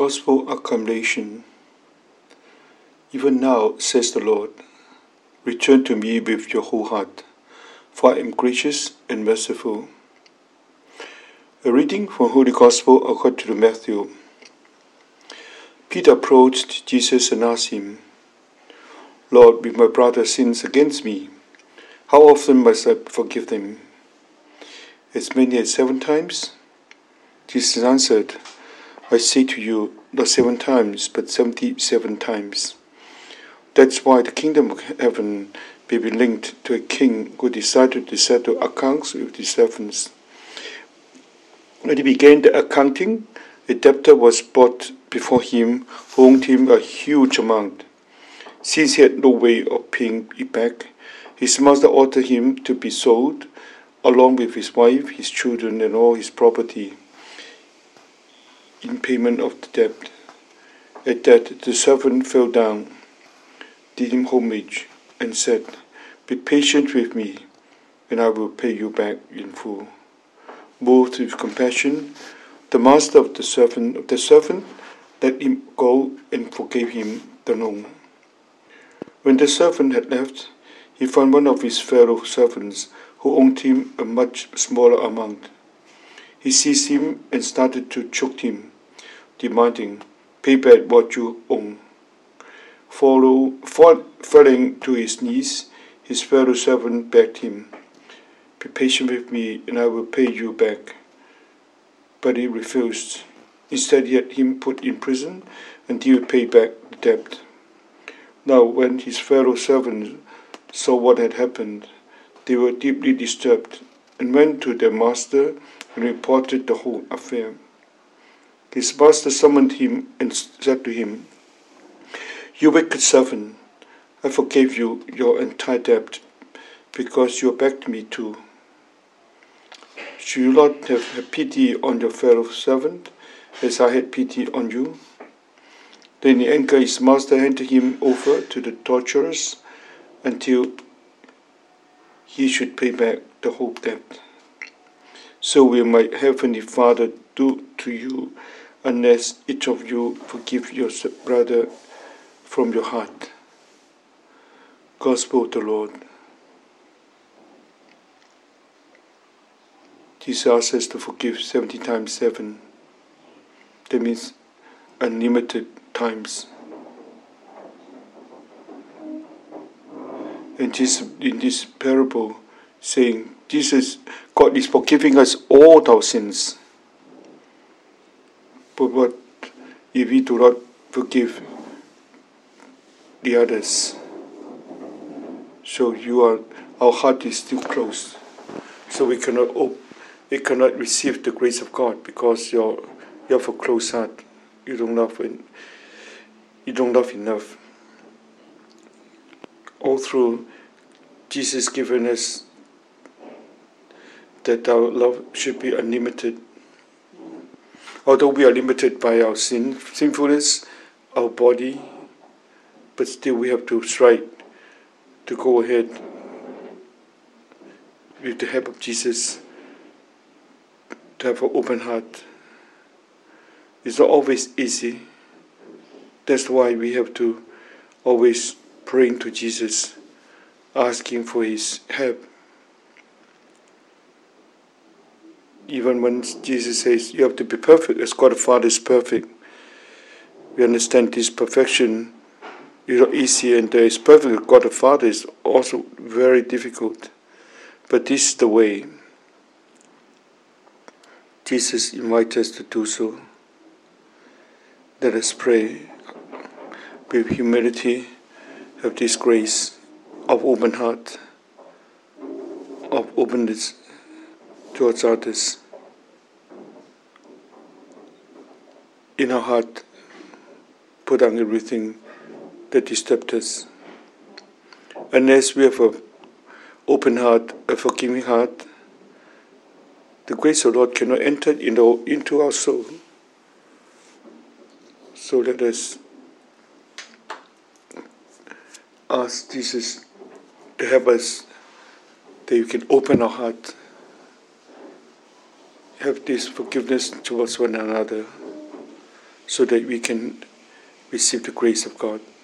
Gospel acclamation. Even now, says the Lord, return to me with your whole heart, for I am gracious and merciful. A reading from Holy Gospel according to Matthew. Peter approached Jesus and asked him, Lord, if my brother sins against me, how often must I forgive them? As many as 7 times? Jesus answered, I say to you, not 7 times, but 77 times. That's why the kingdom of heaven may be linked to a king who decided to settle accounts with his servants. When he began the accounting, a debtor was brought before him who owed him a huge amount. Since he had no way of paying it back, his master ordered him to be sold, along with his wife, his children, and all his property, in payment of the debt. At that, the servant fell down, did him homage, and said, Be patient with me, and I will pay you back in full. Moved with compassion, the master of the servant let him go and forgave him the loan. When the servant had left, he found one of his fellow servants who owed him a much smaller amount. He seized him and started to choke him, demanding, Pay back what you owe. Falling to his knees, his fellow servant begged him, Be patient with me and I will pay you back. But he refused. Instead, he had him put in prison until he paid back the debt. Now, when his fellow servants saw what had happened, they were deeply disturbed and went to their master and reported the whole affair. His master summoned him and said to him, You wicked servant, I forgave you your entire debt because you begged me to. Should you not have pity on your fellow servant as I had pity on you? Then in anger his master handed him over to the torturers until he should pay back the whole debt. So will my heavenly Father do to you, unless each of you forgive your brother from your heart. Gospel of the Lord. Jesus asks us to forgive 70 times 7. That means unlimited times. And Jesus, in this parable, saying, God is forgiving us all our sins. But what if we do not forgive the others? So our heart is still closed. So we cannot receive the grace of God because you have a closed heart. You don't love enough. All through Jesus given us that our love should be unlimited. Although we are limited by our sinfulness, our body, but still we have to strive to go ahead with the help of Jesus, to have an open heart. It's not always easy. That's why we have to always pray to Jesus, asking for his help. Even when Jesus says you have to be perfect as God the Father is perfect, we understand this perfection is not easy, and there is perfect God the Father is also very difficult. But this is the way. Jesus invites us to do so. Let us pray with humility, have this grace of open heart, of openness towards others. In our heart, put down everything that disturbs us. Unless we have an open heart, a forgiving heart, the grace of the Lord cannot enter into our soul. So let us ask Jesus to help us, that we can open our heart, have this forgiveness towards one another, so that we can receive the grace of God.